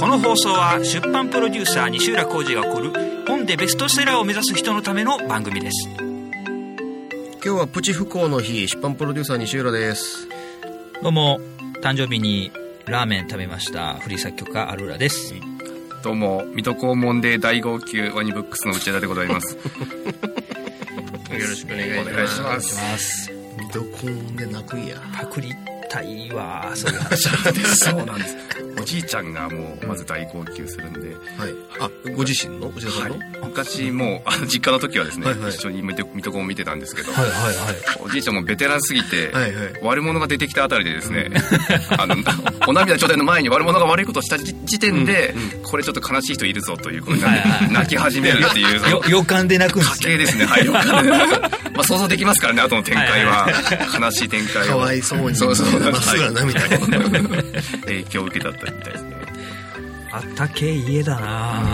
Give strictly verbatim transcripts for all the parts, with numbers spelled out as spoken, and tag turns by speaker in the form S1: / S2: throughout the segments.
S1: の放送は出版プロデューサー西浦浩司が送る本でベストセラーを目指す人のための番組です。
S2: 今日はプチ不幸の日、出版プロデューサー西浦です。
S1: どうも、誕生日にラーメン食べましたフリー作曲家アルーラです。
S3: どうも、水戸黄門で大号泣ワニブックスの内田でございますよ
S2: ろしくお願いします。
S3: 水
S2: 戸黄門で泣くんや。
S1: パクリたいわ、そういう話
S3: そうなんです。おじいちゃんがもうまず大号泣するんで、
S2: はい、あ、ご自身の内田さんの、はい、
S3: 昔もうあの実家の時はですね、はいはい、一緒に水戸黄門を見てたんですけど、はいはいはい、おじいちゃんもベテランすぎて、はいはい、悪者が出てきたあたりでですね、あのお涙頂戴の前に悪者が悪いことをした時点で、うんうん、これちょっと悲しい人いるぞということで、はいはい、泣き始めるっていう
S1: 予感で泣くんです
S3: ね。家系ですね。はい、予感でまあ想像できますからね、後の展開は、はいはい、悲しい展開を
S2: かわいそうに
S3: そうそう
S2: まっすぐな涙が
S3: 影響を受けたったみたいですね。
S1: あったけ家だな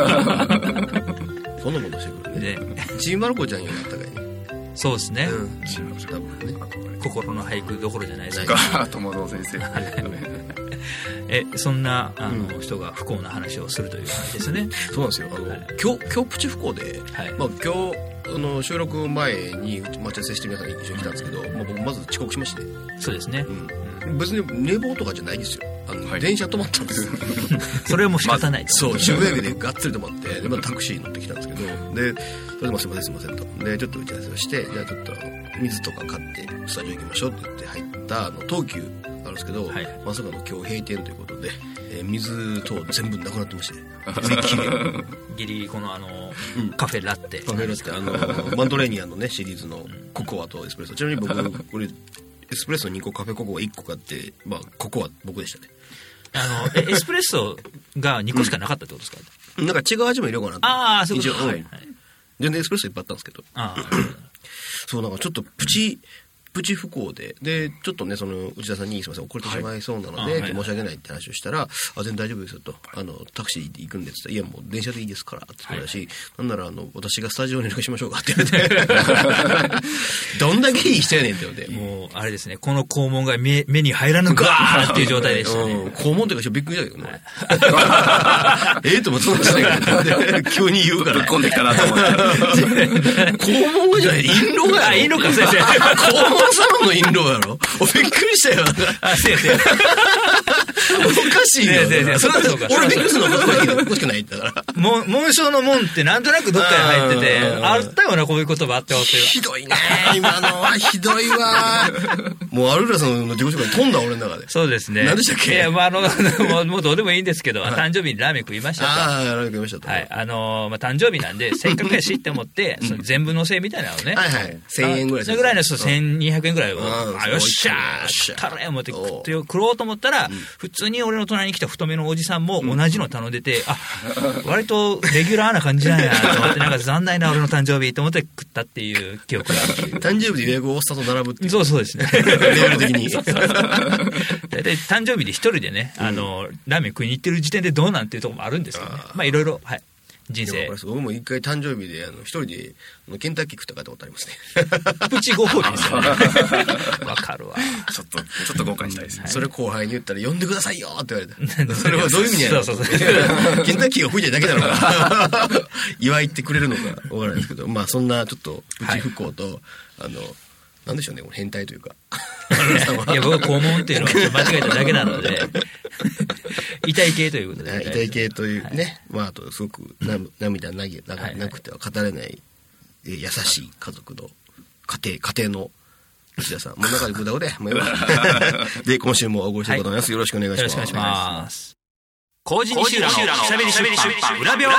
S2: そんなことしてくるね。ちびまる子ちゃんよりあったかいね。
S1: そうですね、うん、
S2: 多分ね、
S1: 心の俳句どころじゃないですか。
S3: 友堂先生
S1: えそんなあの、うん、人が不幸な話をするという話ですね。
S2: そうなんですよ。あの、はい、今日今日プチ不幸で、はい、まあ、今日あの収録前に待ち合わせして皆さんに一緒に来たんですけど、まあ、僕まず遅刻しまして。
S1: そうですね、
S2: うん、別に寝坊とかじゃないですよ。あの、はい、電車止まったんです
S1: それはもう仕方ない、
S2: まあ、そう渋谷駅でがっつり止まってで、まあ、タクシー乗ってきたんですけど、でそれでもすいませんすいませんと、でちょっと打ち合わせをして、じゃあちょっと水とか買ってスタジオ行きましょうって言って入ったあの東急あるんですけど、はい、まさかの今日閉店ということで、えー、水と全部なくなってまして
S1: ギリギリこのあの、うん、カフェラッテ
S2: カフェラッテあのマントレーニアのねシリーズのココアとエスプレッソ、ちなみに僕これエスプレッソにこカフェココアいっこ買って、まあ、ココア僕でしたね。
S1: あのエスプレッソがにこしかなかったってことですか、
S2: うん、なんか違う味も入れようかなって。
S1: ああそういうこと、
S2: はいはい、全然エスプレッソいっぱいあったんですけど、あそうなんかちょっとプチプチ不幸で、でちょっとねその内田さんにすみません遅れてしまいそうなので、はい、申し訳ないって話をしたら、あ全然大丈夫ですよと、あのタクシーで行くんでって言ったら、いやもう電車でいいですからって言ったし、はい、なんならあの私がスタジオに連絡しましょうかって言われてどんだけいい人やねんって言われて、
S1: もうあれですね、この肛門が 目, 目に入らぬかっていう状態でしたね、うん、
S2: 肛門っていうかびっくりしたけどね、はい、ええと思ってましたけど急に言うから
S3: ぶっ込んできたなと思って
S2: 肛門がじゃない、陰路がやろ。
S1: あ、陰路か先生
S2: 肛門サロンの陰路やろ。びっくりしたよ。
S1: あ、先生
S2: おかしいよ。
S1: ねえねえ、そうそうか。
S2: 俺びっくりするのことだけど、おかしくないってだから。
S1: も紋章の門ってなんとなくどっかに入ってて、あったようなこういう言葉あってますよ。
S2: ひどいね。今のはひどいわ。もうアルーラさんの自己紹介飛んだ俺の中で。
S1: そうですね。
S2: 何でしたっけ？
S1: いや、まあ、あの、もう、もうどうでもいいんですけど、はい、誕生日にラーメン食いましたと。
S2: ああ、ラーメン食いましたと。
S1: はい。あのー、まあ、誕生日なんで、せっかくやしって思って、その全部のせいみたいなのをね。
S2: はいはい。せんえんぐらい。
S1: それぐらいのせんにひゃくえんぐらいを、あ、よっしゃーたらや思って食ろうと思ったら、普通に俺の隣に来た太めのおじさんも同じの頼んでて、あ、割とレギュラーな感じなんやと思って、なんか残念な俺の誕生日と思って食ったっていう記憶がある。
S2: 誕生日で予約をおっさんと並ぶっていう。
S1: そうそうですね。
S2: レベル的に。
S1: 大体誕生日で一人でね、あの、ラーメン食いに行ってる時点でどうなんていうところもあるんですけどね。まあいろいろ、はい。人生。
S2: 僕も一回誕生日であの一人でケンタッキー食ったかと思ってありますね。
S1: プチご褒美ですよね。わかるわ。
S3: ちょっとちょっと豪華にしたいですね。
S2: それ後輩に言ったら呼んでくださいよって言われて。それはどういう意味やろ。そうそうそう。ケンタッキーが吹いてるだけなのか祝いってくれるのかわからないですけど、まあそんなちょっとプチ不幸と、はい、あのなんでしょうね、この変態というか。
S1: いや僕は肛門っていうのを間違えただけなので。痛い系ということで、
S2: 痛い系というね、はい、まああとすごく涙なげななくては語れない優しい家族の家庭家庭の内田さん、もう中でグダグダもうよで今週もおごりしたいと思います。よろしくお願いします。
S1: よろしくお願いします。麹西浦のしゃべり出版裏表。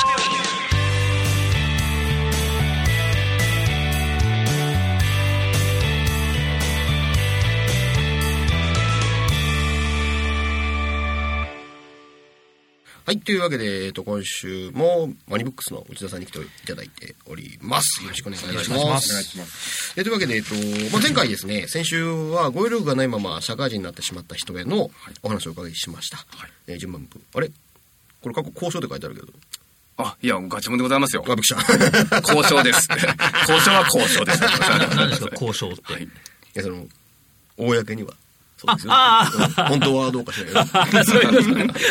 S2: はい、というわけで、えっと、今週もワニブックスの内田さんに来ていただいております。よろしくお願いします。お願いします。えというわけで、えっとまあ、前回ですね、先週は語彙力がないまま社会人になってしまった人へのお話をお伺いしました。はい、えー、順番部あれこれ過去交渉って書いてあるけど。
S3: あ、いや、ガチモンでございますよ。
S2: あ、びっくりした。
S3: 交渉です。交渉は交渉です。
S1: 何ですか交渉って。はい、い
S2: やその公にはそうですよ。本当はどうかしらけど。そういうこと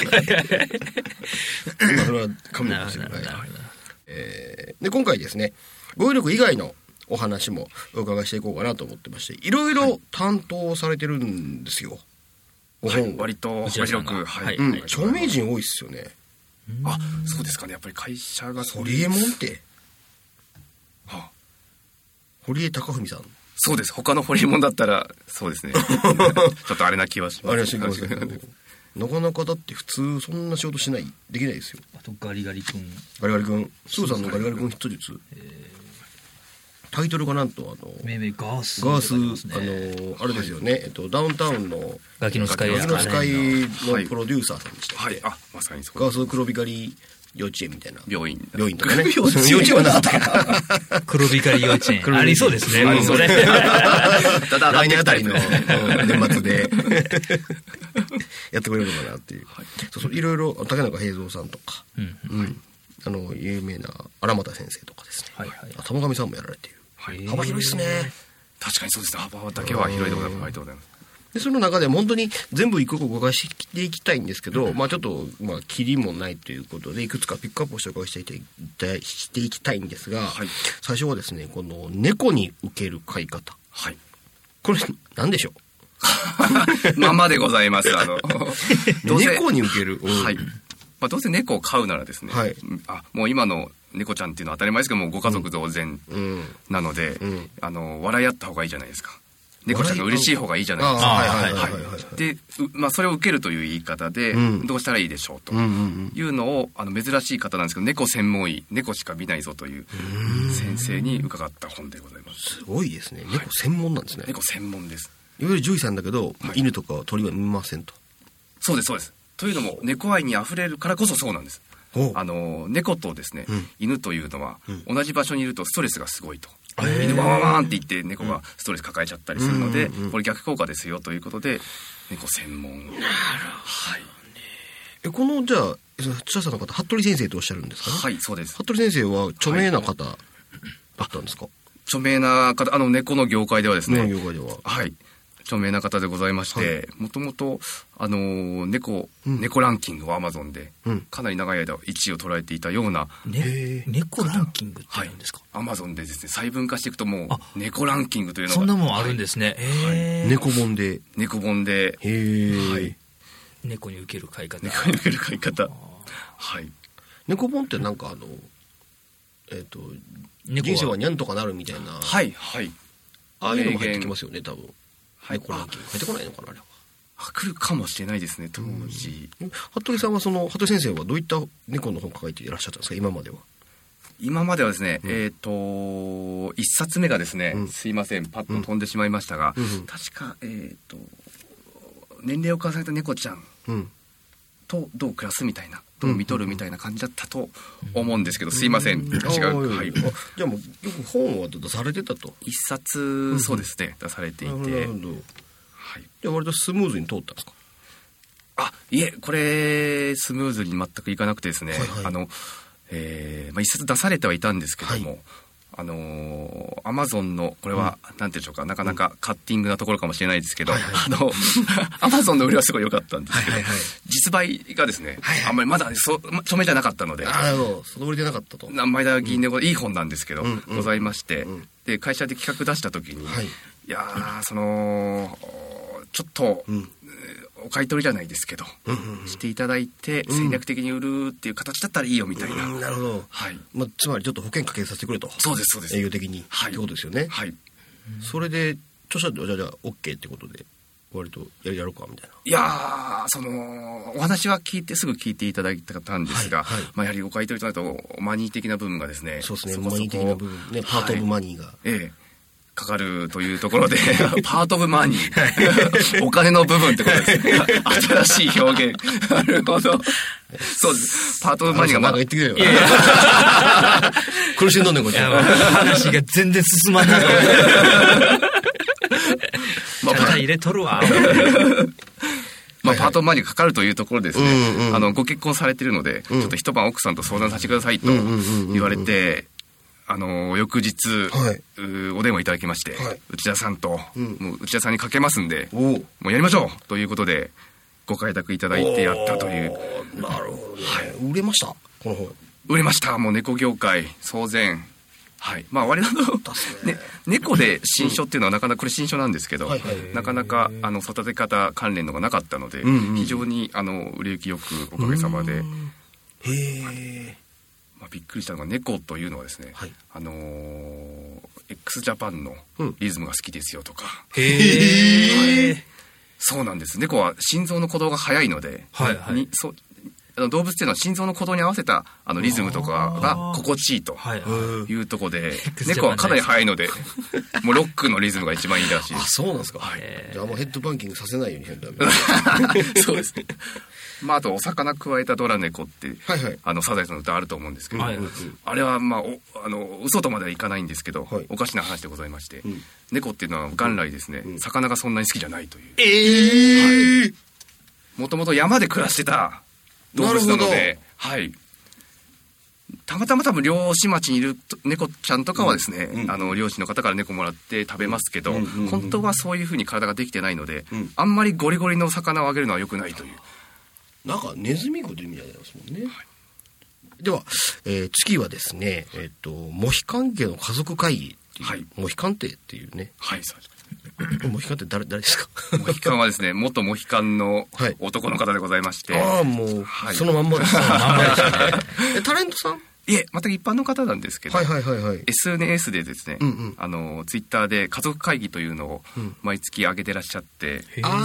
S2: それは神のですよね。えー、で、今回ですね、語彙力以外のお話もお伺いしていこうかなと思ってまして、いろいろ担当されてるんですよ。
S3: ご本、はい、割と幅広く、
S2: はい、うん、著名人多いっすよね。
S3: あ、そうですかね。やっぱり会社が
S2: 堀江門って、はあ、堀江貴文さん。
S3: そうです。他の堀江門だったらそうですね。ちょっとあれな気はします。
S2: あれはしますけど。なかなかだって普通そんな仕事しないできないですよ。
S1: あとガリガリ君。
S2: ガリガリ君。スーさんのガリガリ君ヒット術。タイトルがなんとあの
S1: 命名ガース
S2: ガース、あのあれですよね、はい、えっとダウンタウンの
S1: ガキのスカイ
S2: ガキのスカイのプロデューサーさんでしたっけ、
S3: はい、あ、まさにそう。
S2: ガース黒光り幼稚園みたいな
S3: 病院
S2: 病院とかね幼稚園はなかったか
S1: 黒光り幼稚園ありそうですね。
S2: ありそうね。来年あたりの年末でやってくれるのかなっていう。はい、そうそういろいろ竹中平蔵さんとか、うんうん、あの有名な荒俣先生とかですね。はいはい、玉上さんもやられている。はい、幅広いですね。
S3: 確かにそうですね。幅だけは広いでございます。ありがとうございます。
S2: でその中で本当に全部一個一個お伺いしていきたいんですけど、うん、まあちょっとまあキリもないということでいくつかピックアップをしてお伺いしていきしていきたいんですが、はい、最初はですねこの猫に受ける飼い方。はい。これ何でしょ
S3: う。ままでございます。あの
S2: 猫に受ける。うん、
S3: はい。まあどうせ猫を飼うならですね。はい。あもう今の猫ちゃんっていうのは当たり前ですけどもご家族同然なので、うんうん、あの笑い合った方がいいじゃないですか。猫ちゃんが嬉しい方がいいじゃないですか。で、まあそれを受けるという言い方で、うん、どうしたらいいでしょうというのをあの珍しい方なんですけど、猫専門医猫しか見ないぞという先生に伺った本でございます。
S2: すごいですね。猫専門なんですね。
S3: はい、猫専門です。
S2: いわゆる獣医さんだけど、はい、犬とか鳥は見ませんと。
S3: そうですそうです。というのも猫愛にあふれるからこそそうなんです。あの猫とですね、うん、犬というのは、うん、同じ場所にいるとストレスがすごいと、犬ワンワンワンって言って猫がストレス抱えちゃったりするので、うん、これ逆効果ですよということで猫専門。なるほど、
S2: はい、えこのじゃあ著者の方服部先生とおっしゃるんですかね。
S3: はいそうです。
S2: 服部先生は著名な方だったんですか。はい、
S3: 著名な方、あの猫の業界ではですね、
S2: 業界では
S3: はい著名な方でございまして、もともとあのー、猫、うん、猫ランキングをアマゾンで、うん、かなり長い間いちいを捉えていたような、
S1: ね、猫ランキングってあるんですか。
S3: アマゾンでですね細分化していくともう猫ランキングというのが
S1: そんなもんあるんですね。
S2: はい、猫本で
S3: 猫本で、
S2: はい、
S1: 猫に受ける飼い方。
S3: 猫に受ける飼い方。はい。
S2: 猫本ってなんかあのえっ、ー、と人生はにゃんとかなるみたいな。
S3: はいはい。
S2: ああいうのも入ってきますよね多分。猫ランキング入ってこないのかなあれは。
S3: 来るかもしれないですね当時。
S2: 服部さんはその服部先生はどういった猫の本を書いていらっしゃったんですか今までは。
S3: 今まではですね、うん、えっ、ー、と一冊目がですね、うん、すいませんパッと飛んでしまいましたが、うん、確かえっ、ー、と年齢を重ねた猫ちゃんとどう暮らすみたいな、どう見とるみたいな感じだったと思うんですけど、すいません、違う、はい、
S2: じゃあもうよく本は出されてたと。
S3: 一冊そうですね、出されていて、なるほど、
S2: はい、じゃあ割とスムーズに通ったんですか。
S3: あ、いえ、これスムーズに全くいかなくてですね、はいはい、あの、えーまあ、一冊出されてはいたんですけども、はい、あのー、アマゾンのこれは、うん、なんていうんでしょうか、なかなかカッティングなところかもしれないですけど、はいはい、あのアマゾンの売りはすごい良かったんですけど、はいはいはい、実売がですね、はいはい、あんまりまだそ著名じゃなかったので、
S2: あのその売りでなかったと。
S3: 何枚だ銀で、うん、いい本なんですけど、うんうん、ございまして、うん、で会社で企画出した時に、はい、いやーそのちょっと、うん、お買い取りじゃないですけど、うんうんうん、していただいて戦略的に売るっていう形だったらいいよみたいな、
S2: うん、なるほど、
S3: はい、
S2: まあ、つまりちょっと保険かけさせてくれと。
S3: そうですそうです、
S2: 営業的に、はい、ってことですよね。はい、それで著者でじゃあじゃあ OK ってことで割とややろうかみたいな。
S3: いやーそのお話は聞いてすぐ聞いていただいたんですが、はいはい、まあ、やはりお買い取りとなるとマニー的な部分がですね、
S2: そうですね、そこそこマニー的な部分ね、パートオブマニーが、はい、ええ
S3: かかるというところでパートオブマニーお金の部分ってことですね。新しい表現。なるほど。そうです。パートオブマニーがまだ
S2: 言ってくれよ。苦しんどんねんこっち。
S1: 話が全然進まない。まあ入れとるわ。
S3: まあ、パートオブマニーがかかるというところですね、うんうん、あのご結婚されているので、うん、ちょっと一晩奥さんと相談させてくださいと言われて、 あの翌日、はい、お電話いただきまして、はい、内田さんと、うん、もう内田さんにかけますんでもうやりましょうということでご快諾いただいてやったという。
S2: なるほど、ね、はい、売れましたこの本。
S3: 売れました。もう猫業界騒然。はい、まあ我々の、ね、猫で新書っていうのはなかなかこれ新書なんですけど、なかなかあの育て方関連のがなかったので、うんうん、非常にあの売れ行きよくおかげさまで。へえ。まあ、びっくりしたのが猫というのはですね、はい、あのー、x ジャパンのリズムが好きですよとか。うん、へえ、はい。そうなんです。猫は心臓の鼓動が速いので、はいはい、にそ動物っていうのは心臓の鼓動に合わせたあのリズムとかが心地いいというところで、猫はかなり速いのでもうロックのリズムが一番いいらしいです。
S2: あ、そうなんですか。はい、じゃあもうヘッドバンキングさせないように変だ
S3: そうですね。まあ、あとお魚くわえたドラ猫って、はいはい、あのサザエさんの歌あると思うんですけど、はいはい、あれはまあおあの嘘とまではいかないんですけど、はい、おかしな話でございまして、うん、猫っていうのは元来ですね、うん、魚がそんなに好きじゃないという。ええー、もともと山で暮らしてた動物なので、はい、たまたま多分漁師町にいる猫ちゃんとかはですね、うんうん、あの漁師の方から猫もらって食べますけど、うんうんうん、本当はそういうふうに体ができてないので、うん、あんまりゴリゴリの魚をあげるのは良くないという。
S2: なんかネズミ子という意味じゃないですもんね。はい、では、えー、次はですね、えっとモヒカン家の家族会議っていう、はい、モヒカン邸っていうね。はい、そうです。モヒカンって誰誰ですか。
S3: モヒカンはですね、元モヒカンの男の方でございまして、はい、
S2: ああもう、はい、そのまんまです。そのまんまでしたね。えタレントさん？
S3: いえ、全く一般の方なんですけど、
S2: はいはいはいはい、
S3: エスエヌエス でですね、うんうん、あのツイッターで家族会議というのを毎月上げてらっしゃって、うん、あ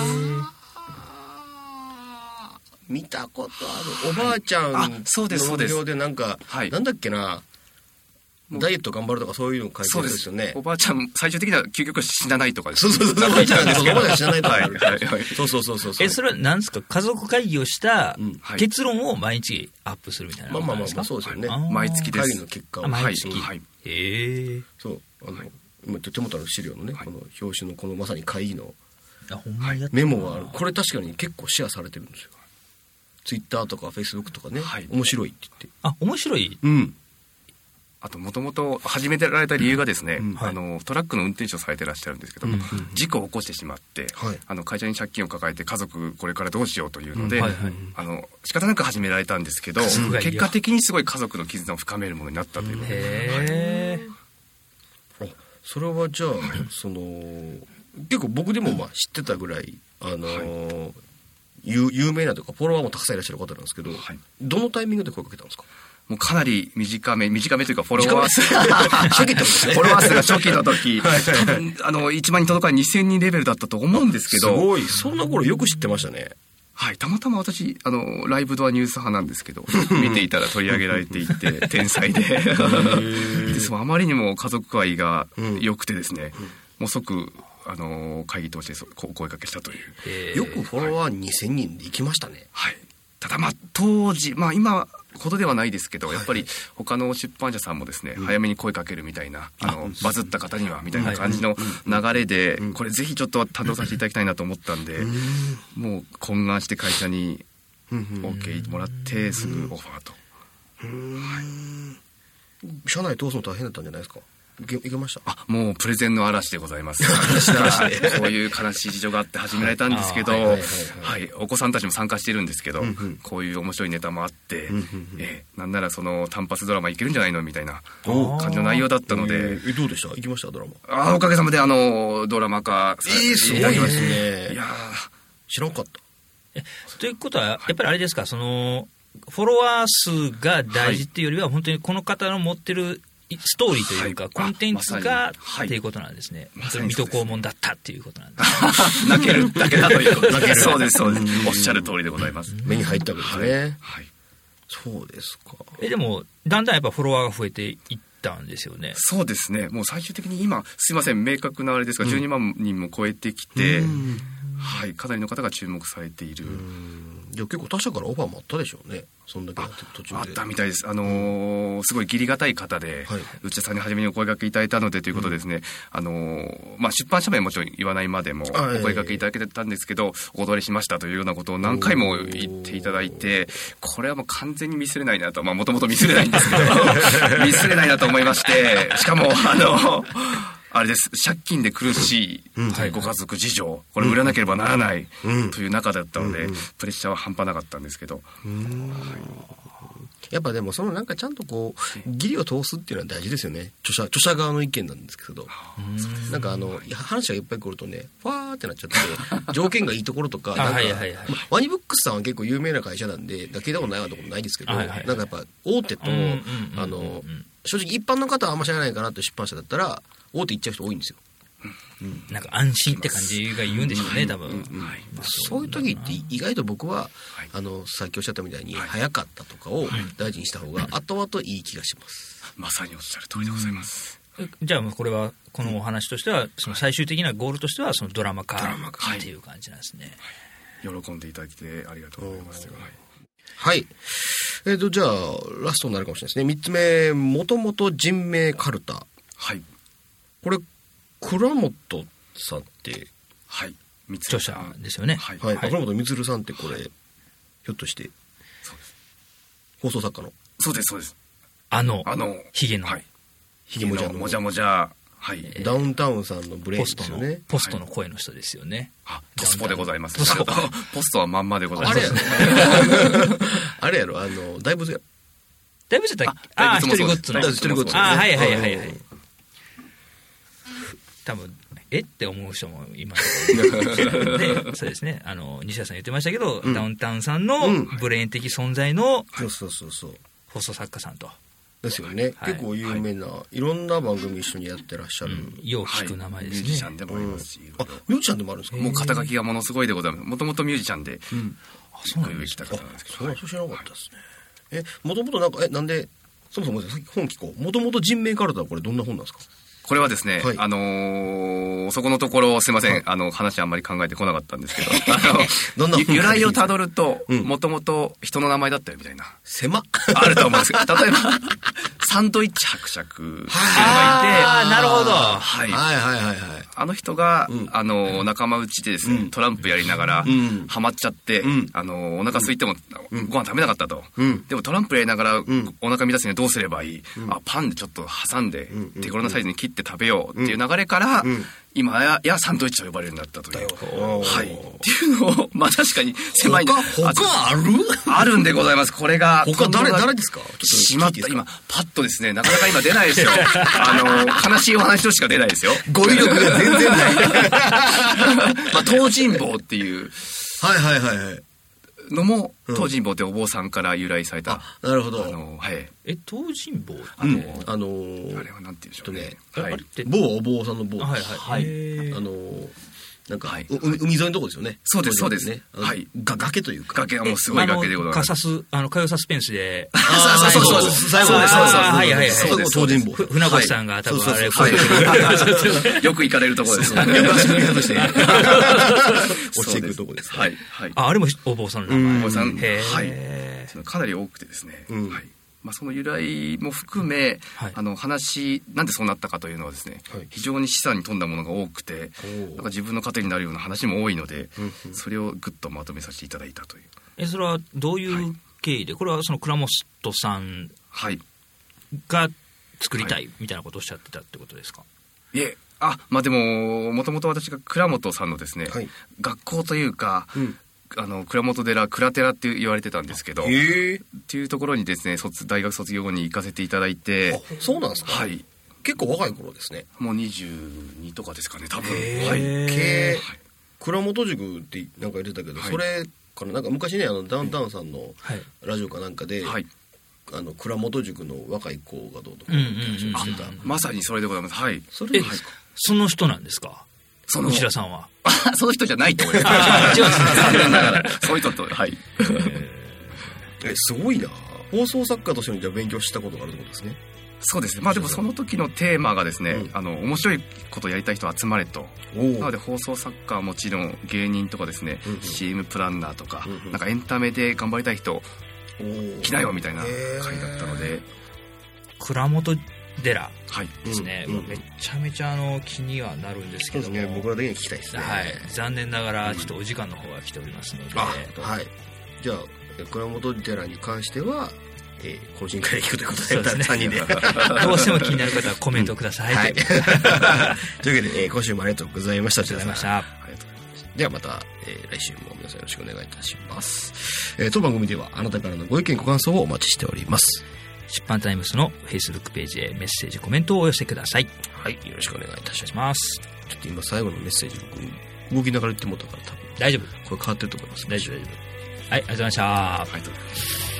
S2: あ見たことある。おばあちゃんの目標でなんか、はい、なんだっけな。ダイエット頑張るとかそういうの書いてるんですよね。
S3: おばあちゃん最終的には究極死なないとかです。
S2: そうそうそう。おばあちゃんがそのまで死なないとか。はいはいはい。そうそうそうそう。
S1: え、それは何ですか。家族会議をした結論を毎日アップするみたいな。
S2: まあまあまあそうですよね。
S3: 毎月です。
S2: 会議の結果を。
S1: 毎月。はい。へえ。
S2: そう。あの今手元の資料のね、この表紙のこのまさに会議のメモがある。これ確かに結構シェアされてるんですよ。ツイッターとかフェイスブックとかね。面白いって言って。
S1: あ、面白い。
S2: うん。
S3: あともともと始めてられた理由がですね、うんはい、あのトラックの運転手をされてらっしゃるんですけども、うんうん、事故を起こしてしまって、はい、あの会社に借金を抱えて家族これからどうしようというので、うんはいはい、あの仕方なく始められたんですけど、結果的にすごい家族の絆を深めるものになったという。へ
S2: ー、はい、それはじゃあその結構僕でもまあ知ってたぐらいあのーはい、有, 有名なというかフォロワーもたくさんいらっしゃる方なんですけど、はい、どのタイミングで声かけたんですか。
S3: もうかなり短め短めというかフォロワー数初期ってことですね。フォロワー数が初期の時多分あのいちまんにん届かないにせんにんレベルだったと思うんですけど、
S2: すごい。そんな頃よく知ってましたね。
S3: はい、たまたま私あのライブドアニュース派なんですけど見ていたら取り上げられていて天才ででそのあまりにも家族愛が良くてですね、うんうん、もう即あの会議としてお声かけしたという。
S2: よくフォロワーにせんにんで行きましたね。
S3: はい、ただまあ当時まあ今ほどではないですけど、やっぱり他の出版社さんもですね、早めに声かけるみたいな、あのバズった方にはみたいな感じの流れで、これぜひちょっと担当させていただきたいなと思ったんで、もう懇願して会社に OK もらってすぐオファーと。
S2: 社内通すの大変だったんじゃないですか。いけ, いけました。
S3: あ、もうプレゼンの嵐でございます。こういう悲しい事情があって始められたんですけど、はい、お子さんたちも参加してるんですけど、うんうん、こういう面白いネタもあって、うんうんうん、えー、なんならその単発ドラマいけるんじゃないのみたいな感じの内容だったので、え
S2: ー、どうでした。行きましたドラマ。
S3: あ、おかげさまであのドラマ化
S2: させていただきましたね。えー、いや知らんかった。
S1: えということはやっぱりあれですか、そのフォロワー数が大事っていうよりは、はい、本当にこの方の持ってるストーリーというか、はい、コンテンツが、ま、っていうことなんですね。ま、水戸黄門だったっていうことなんです、
S3: ね、泣けるだけだということ泣けるそうですそうです。おっしゃる通りでございます。
S2: 目に入ったわけですね。はい、はい、そうですか。
S1: えでもだんだんやっぱフォロワーが増えていったんですよね。
S3: そうですね。もう最終的に今すいません明確なあれですが、うん、じゅうにまんにんも超えてきて、 はい、かなりの方が注目されている。
S2: じゃあ結構他社からオファーもあったでしょうね。そんだけやって途中で
S3: あったみたいです。あのー、すごい義理がたい方で、はい、内田さんに初めにお声掛けいただいたのでということですね、うん、あのー、まあ、出版社名もちろん言わないまでもお声掛けいただけてたんですけど、お断りしましたというようなことを何回も言っていただいて、これはもう完全にミスれないなと、まあもともとミスれないんですけどミスれないなと思いまして、しかもあのあれです、借金で苦しい、うんはい、ご家族事情、これ売らなければならない、うん、という中だったので、うん、プレッシャーは半端なかったんですけど、うん
S2: はい、やっぱでもそのなんかちゃんとこう義理を通すっていうのは大事ですよね。著者著者側の意見なんですけど、なんかあの話がいっぱい来るとねファーってなっちゃって条件がいいところとかなんか、はいはいはい、ま、ワニブックスさんは結構有名な会社なんで聞いたことないようなところないですけど、はいはいはい、なんかやっぱ大手と、うんうんうんうん、あの正直一般の方はあんま知らないかなという出版社だったら大手行っちゃう人多いんですよ。
S1: うん、なんか安心って感じが言うんでしょうね、多分、うんうん
S2: はいまあ、そういう時って意外と僕は、はい、あのさっきおっしゃったみたいに、はい、早かったとかを大事にした方が後々いい気がします、
S3: はい、まさにおっしゃる通りでございます、
S1: うん、じゃあこれはこのお話としてはその最終的なゴールとしてはそのドラマ化っていう感じなんですね、
S3: はい、喜んでいただいてありがとうございます。はい、
S2: はい、えーとじゃあラストになるかもしれないですね。みっつめ、もともと人名カルタ。
S3: はい、
S2: これ倉本さんって、
S3: はい、
S1: 著者ですよね。
S2: はい、はいはい、倉本充さんってこれ、はい、ひょっとして
S3: そうです
S2: 放送作家の。
S3: そうですそうです。
S1: あのあのヒゲの、はい、
S2: ヒゲもじゃ
S3: のもじゃもじゃ、はい、
S2: ダウンタウンさんのブレインですよね。
S1: ポストの声の人ですよね。
S3: はい、あ、トスポでございます。ポストポストはまんまでございます。
S2: あれやろあれやろあの大仏や
S1: 大仏だったっけ。ああ、一人ごっつの
S2: 一人ごっつの、
S1: ああ、はいはいはいはい。多分えって思う人もいますけど、ね、そうですね、あの西田さん言ってましたけど、うん、ダウンタウンさんのブレーン的存在の放送作家さんと
S2: ですよね、はい、結構有名な、はい、いろんな番組一緒にやってらっしゃる、うん、
S1: よう聞く名前ですね、はい、
S3: ミュージシャンでもありますし、
S2: うん、あミュージシャンでもあるんですか。
S3: もう肩書きがものすごいでございます。もともとミュージシャンで、うん、
S1: あそうなんですか。
S3: 上来た方なんですけど、
S2: はい、そう知らなかったですね、はい、えもともとなんかえなんでそもそも本聞こう。もともと人名カルタはこれどんな本なんですか。
S3: これはですね、はい、あのー、そこのところすいません、はい、あの話あんまり考えてこなかったんですけどあのどんな由来をたどるともともと人の名前だったよみたいな
S2: 狭
S3: あると思うんですけど、例えばサンドイッチ伯爵っていうのがいて、
S1: ああなるほど、
S3: はい、
S2: はいはいはいはい、
S3: あの人が、うん、あの仲間内でですね、うん、トランプやりながら、うん、ハマっちゃって、うん、あのお腹空いても、うん、ご飯食べなかったと、うん、でもトランプやりながら、うん、お腹満たすにはどうすればいい、うん、あパンでちょっと挟んで、うん、手頃なサイズに切って食べようっていう流れから、うん、今ややサンドイッチと呼ばれるようになったという、はい、っていうのをまあ確かに狭い
S2: 他他ある
S3: あるんでございます。これが
S2: 他誰誰ですか。
S3: しまった今パッとですね、なかなか今出ないですよあの悲しいお話としか出ないですよ。
S2: 語彙力が全然ない
S3: まあ東尋坊っていう
S2: はいはいはいはい
S3: のも、東尋坊ってお坊さんから由来された、
S2: うん、なるほど、
S3: あの、はい、
S1: え東尋坊
S3: あの、うん、
S2: あのー、
S3: あれはなんて言うんでしょうね、
S2: ね、はい、某はお坊さんの坊、
S1: はいはい、
S2: あのーなんか、はい、海沿いのとこですよね。
S3: そうですそうです
S2: ね。はい。が崖というか。
S3: 崖はもうすごい崖でございます。
S1: カサスあの火曜サスペンスで。
S3: ああそうそうそう。最後ですそうそう。
S1: はいはいはい。
S2: そうです東尋坊。
S1: 船越さんが多分あれ。
S3: よく行かれるところです。
S2: よく足の見方して落ちていくところです。
S3: はいはい。
S1: ああれもお坊さんの名前。
S3: お坊さん。はい。かなり多くてですね。はい。まあ、その由来も含め、はい、あの話なんでそうなったかというのはですね、はい、非常に示唆に富んだものが多くて、なんか自分の糧になるような話も多いので、うんうん、それをぐっとまとめさせていただいたという。
S1: えそれはどういう経緯で、はい、これはその倉本さんが作りたいみたいなことをおっしゃってたってことですか。
S3: いえ、あまあでももともと私が倉本さんのですね、はい、学校というか、うんあの蔵元寺蔵寺って言われてたんですけど、えー、っていうところにですね卒大学卒業後に行かせていただいて。
S2: あそうなんですか。
S3: はい、
S2: 結構若い頃ですね。
S3: もうにじゅうにとかですかね多分。
S2: えー、はい、系蔵元塾ってなんか言ってたけど、はい、それからなんか昔ねあのダウンタウンさんのラジオかなんかで、はい、あの蔵元塾の若い子がどうとかって話をしてた、うんうんうん、
S3: まさにそれでございます。はい。
S2: それですか。
S1: その人なんですか。その西田さんは
S3: その人じゃないと思います。違うんですね。残念ながらそういう人とはい。
S2: えすごいな。放送作家としてのじゃ勉強したことがあるってことですね。
S3: そうですね。まあでもその時のテーマがですね、うん、あの面白いことをやりたい人は集まれと。なので放送作家はもちろん芸人とかですね、うんうん、シーエム プランナーとか、うんうん、なんかエンタメで頑張りたい人来なよみたいな回だったので。
S1: 蔵元寺ですね、はい、もうめちゃめちゃあの気にはなるんですけども、
S2: そうですね、僕らだけに聞きたいですね。
S1: はい、残念ながらちょっとお時間の方が来ておりますので、うん、
S2: はい、じゃあ蔵元寺に関しては、えー、懇親会で聞くということで、そうですね、さんにんで
S1: どうしても気になる方はコメントください、うん、はい、
S2: というわけで、えー、今週もありがとうございました。
S1: ありがとうございました。
S2: ではまた、えー、来週も皆さんよろしくお願いいたします。えー、当番組ではあなたからのご意見ご感想をお待ちしております。
S1: 出版タイムスの Facebook ページへメッセージコメントをお寄せください。
S2: はい、よろしくお願いいたし
S1: ます。
S2: ちょっと今最後のメッセージ僕動きながら言ってもらったから多分
S1: 大丈夫、
S2: これ変わってると思います。
S1: 大丈夫大丈夫。はい、ありがとうございました。
S3: ありがとうございます。